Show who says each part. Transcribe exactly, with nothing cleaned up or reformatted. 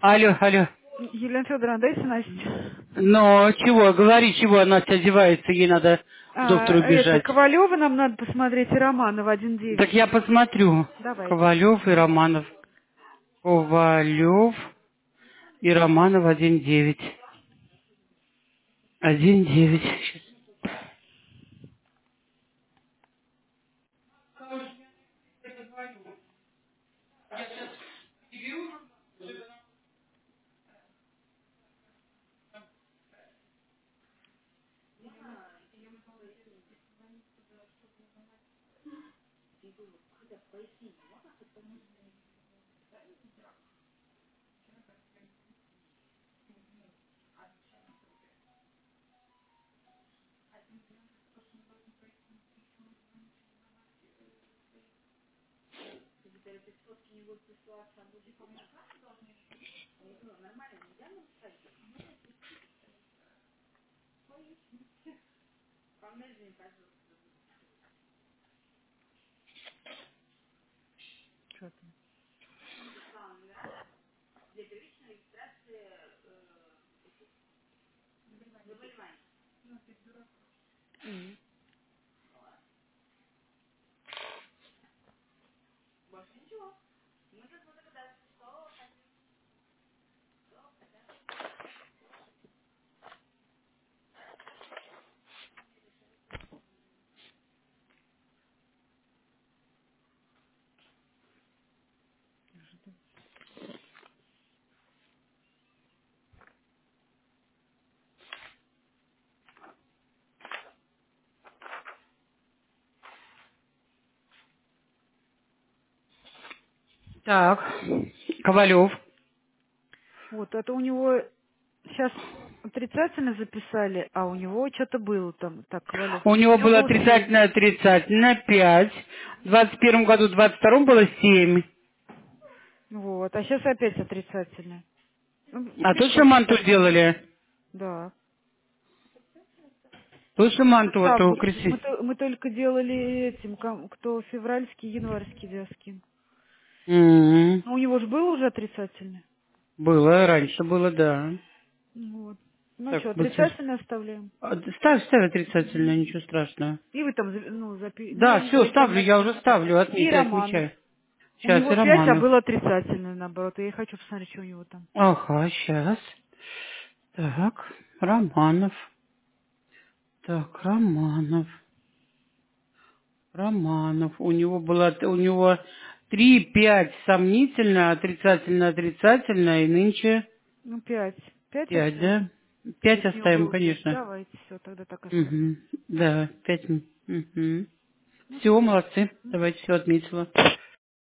Speaker 1: Алло, алло.
Speaker 2: Елена Федоровна, дайте Настя.
Speaker 1: Но чего, говори, чего, Настя одевается, ей надо к
Speaker 2: А,
Speaker 1: доктору
Speaker 2: это,
Speaker 1: бежать.
Speaker 2: Ковалева нам надо посмотреть и Романова один девять.
Speaker 1: Так я посмотрю.
Speaker 2: Давайте.
Speaker 1: Ковалев и Романов. Ковалев и Романов один девять. Один девять.
Speaker 2: Что там? М.
Speaker 1: Так. Ковалев.
Speaker 2: Вот, это у него сейчас отрицательно записали, а у него что-то было там. Так, Ковалев.
Speaker 1: У
Speaker 2: У
Speaker 1: него
Speaker 2: него
Speaker 1: было
Speaker 2: был семь.
Speaker 1: отрицательное, отрицательное, пять. В двадцать первом году, в двадцать втором было семь.
Speaker 2: Вот, а сейчас опять отрицательно. Ну,
Speaker 1: А тут
Speaker 2: пишите
Speaker 1: шаманту
Speaker 2: так.
Speaker 1: делали.
Speaker 2: Да.
Speaker 1: Тут
Speaker 2: А
Speaker 1: шаманту
Speaker 2: с
Speaker 1: вот у
Speaker 2: августа. Мы,
Speaker 1: Кристи.
Speaker 2: то- мы только делали этим, ком- кто февральский, январский диаскин.
Speaker 1: М.
Speaker 2: Ну, у него же было уже отрицательно.
Speaker 1: Было, раньше было, да.
Speaker 2: Вот. Ну
Speaker 1: Так,
Speaker 2: что,
Speaker 1: быстро.
Speaker 2: отрицательно оставляем?
Speaker 1: А, Ставь, ставь отрицательно, ничего страшного.
Speaker 2: И вы там, за- ну, запи... Ну,
Speaker 1: Да,
Speaker 2: я не
Speaker 1: все,
Speaker 2: знаю, там
Speaker 1: ставлю, я уже
Speaker 2: написано.
Speaker 1: ставлю,
Speaker 2: И
Speaker 1: отмечаю,
Speaker 2: Романов.
Speaker 1: отмечаю.
Speaker 2: У
Speaker 1: Сейчас и
Speaker 2: него пять, а
Speaker 1: Романов.
Speaker 2: было отрицательное, наоборот. И я хочу посмотреть, что у него там.
Speaker 1: Ага, сейчас. Так, Романов. Так, Романов. Романов. У него было, у него три, пять сомнительно, отрицательно, отрицательно, и нынче
Speaker 2: Ну, пять. Пять
Speaker 1: пять,
Speaker 2: оставим.
Speaker 1: да? Пять
Speaker 2: Если у него
Speaker 1: оставим,
Speaker 2: было пять.
Speaker 1: конечно.
Speaker 2: Давайте, все, тогда так оставим.
Speaker 1: Угу. Да, пять. Угу.
Speaker 2: Ну,
Speaker 1: Все,
Speaker 2: все.
Speaker 1: молодцы. Давайте, все отметила.